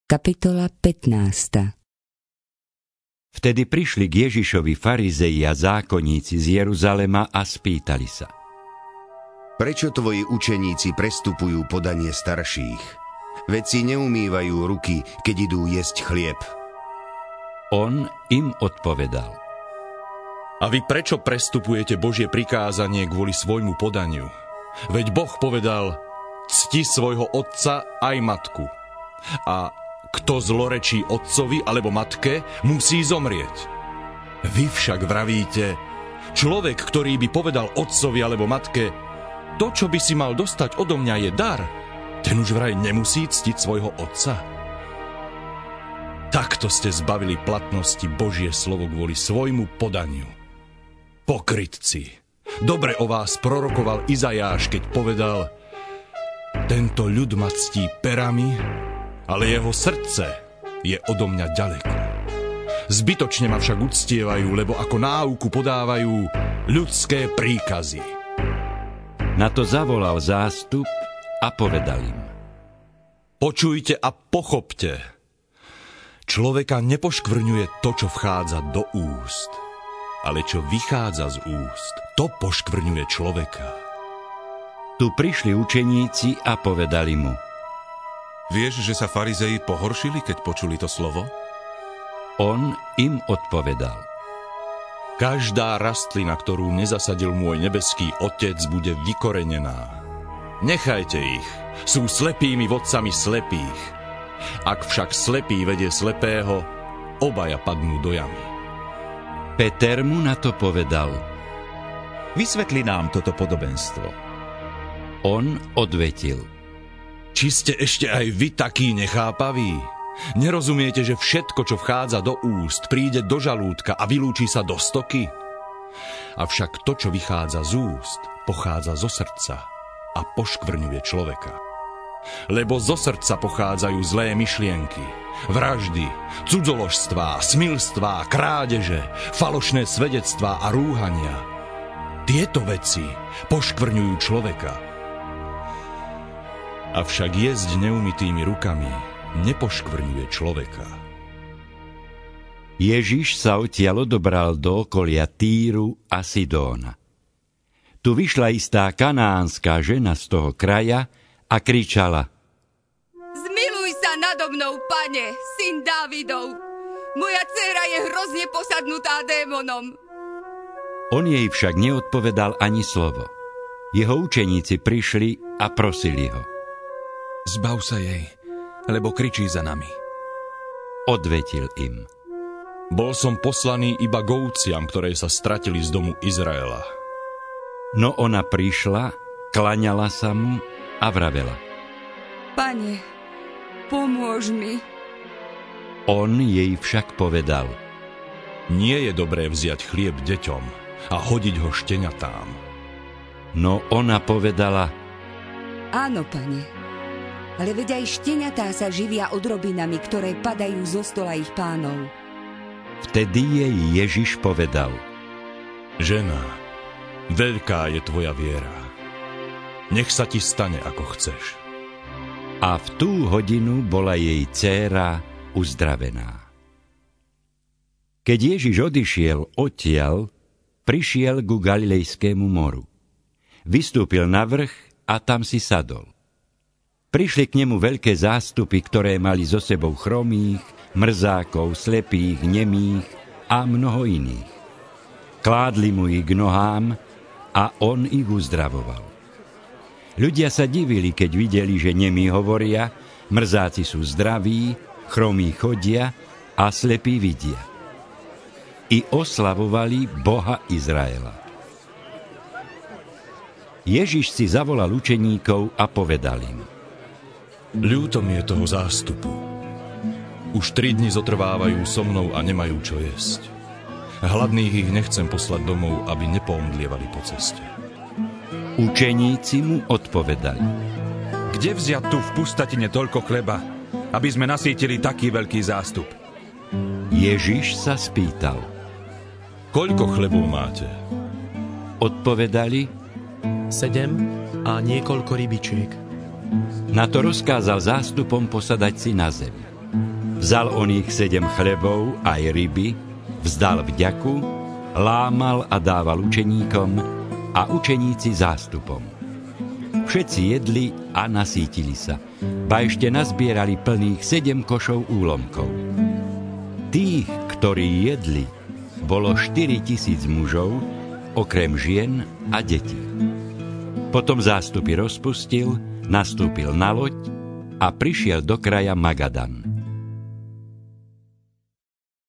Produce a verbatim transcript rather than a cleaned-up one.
Kapitola pätnásta. Vtedy prišli k Ježišovi farizei a zákonníci z Jeruzalema a spýtali sa: Prečo tvoji učeníci prestupujú podanie starších? Veď si neumývajú ruky, keď idú jesť chlieb. On im odpovedal: A vy prečo prestupujete Božie prikázanie kvôli svojmu podaniu? Veď Boh povedal: cti svojho otca aj matku. A kto zlorečí otcovi alebo matke, musí zomrieť. Vy však vravíte: človek, ktorý by povedal otcovi alebo matke: to, čo by si mal dostať odo mňa, je dar, ten už vraj nemusí ctiť svojho otca. Takto ste zbavili platnosti Božie slovo kvôli svojmu podaniu. Pokrytci! Dobre o vás prorokoval Izajáš, keď povedal: tento ľud ma ctí perami, ale jeho srdce je odo mňa ďaleko. Zbytočne ma však uctievajú, lebo ako náuku podávajú ľudské príkazy. Na to zavolal zástup a povedal im: Počujte a pochopte. Človeka nepoškvrňuje to, čo vchádza do úst, ale čo vychádza z úst, to poškvrňuje človeka. Tu prišli učeníci a povedali mu: Vieš, že sa farizei pohoršili, keď počuli to slovo? On im odpovedal: Každá rastlina, ktorú nezasadil môj nebeský Otec, bude vykorenená. Nechajte ich, sú slepými vodcami slepých. Ak však slepý vedie slepého, obaja padnú do jamy. Peter mu na to povedal: Vysvetli nám toto podobenstvo. On odvetil: Či ste ešte aj vy takí nechápaví? Nerozumiete, že všetko, čo vchádza do úst, príde do žalúdka a vylúči sa do stoky? Avšak to, čo vychádza z úst, pochádza zo srdca a poškvrňuje človeka. Lebo zo srdca pochádzajú zlé myšlienky, vraždy, cudzoložstvá, smilstvá, krádeže, falošné svedectvá a rúhania. Tieto veci poškvrňujú človeka. Avšak jesť neumytými rukami nepoškvrňuje človeka. Ježiš sa odtiaľ odobral do okolia Týru a Sidóna. Tu vyšla istá kanánska žena z toho kraja a kričala: Zmiluj sa nado mnou, Pane, syn Dávidov. Moja dcéra je hrozne posadnutá démonom. On jej však neodpovedal ani slovo. Jeho učeníci prišli a prosili ho: Zbav sa jej, lebo kričí za nami. Odvetil im: Bol som poslaný iba k ovciam, ktoré sa stratili z domu Izraela. No ona prišla, klaňala sa mu a vravela: Pane, pomôž mi. On jej však povedal: Nie je dobré vziať chlieb deťom a hodiť ho šteniatám. No ona povedala: Áno, Pane, ale veď aj šteniatá sa živia odrobinami, ktoré padajú zo stola ich pánov. Vtedy jej Ježiš povedal: Žena, veľká je tvoja viera. Nech sa ti stane, ako chceš. A v tú hodinu bola jej dcéra uzdravená. Keď Ježiš odišiel odtiaľ, prišiel ku Galilejskému moru. Vystúpil na vrch a tam si sadol. Prišli k nemu veľké zástupy, ktoré mali so sebou chromých, mrzákov, slepých, nemých a mnoho iných. Kládli mu ich k nohám a on ich uzdravoval. Ľudia sa divili, keď videli, že nemí hovoria, mrzáci sú zdraví, chromí chodia a slepí vidia. I oslavovali Boha Izraela. Ježiš si zavolal učeníkov a povedal im: Ľúto mi je toho zástupu. Už tri dni zotrvávajú so mnou a nemajú čo jesť. Hladných ich nechcem poslať domov, aby nepomdlievali po ceste. Učeníci mu odpovedali: Kde vziať tu v pustatine toľko chleba, aby sme nasýtili taký veľký zástup? Ježiš sa spýtal: Koľko chlebov máte? Odpovedali: Sedem a niekoľko rybičiek. Na to rozkázal zástupom posadať si na zem. Vzal on ich sedem chlebov aj ryby, vzdal vďaku, lámal a dával učeníkom a učeníci zástupom. Všetci jedli a nasítili sa, ba ešte nazbierali plných sedem košov úlomkov. Tých, ktorí jedli, bolo štyri tisíc mužov, okrem žien a detí. Potom zástupy rozpustil, nastúpil na loď a prišiel do kraja Magadan.